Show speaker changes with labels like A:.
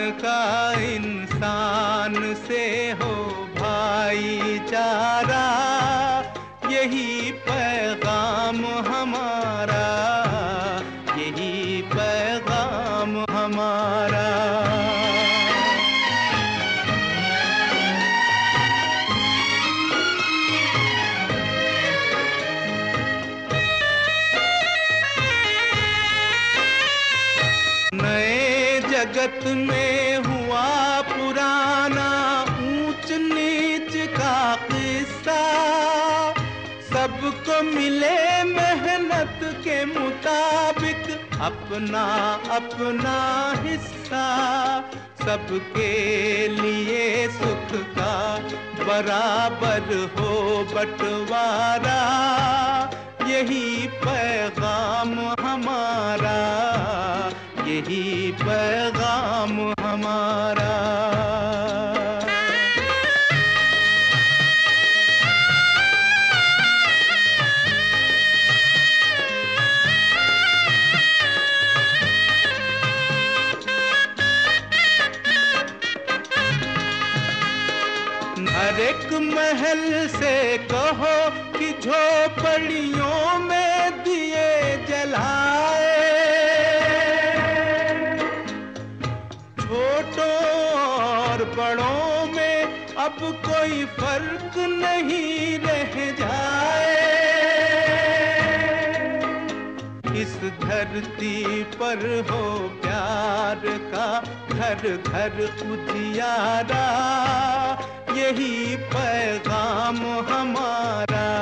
A: का इंसान से हो भाईचारा, यही पैगाम हमारा, यही पैगाम हमारा। नए जगत में हुआ पुराना ऊंच नीच का किस्सा, सबको मिले मेहनत के मुताबिक अपना अपना हिस्सा, सबके लिए सुख का बराबर हो बंटवारा, यही पैगाम हमारा, यही पैगाम हमारा। हर एक महल से कहो कि झोपड़ियों में दिए जलाए, छोटों और बड़ों में अब कोई फर्क नहीं रह जाए। इस धरती पर हो प्यार का घर घर उजियारा, यही पैगाम हमारा,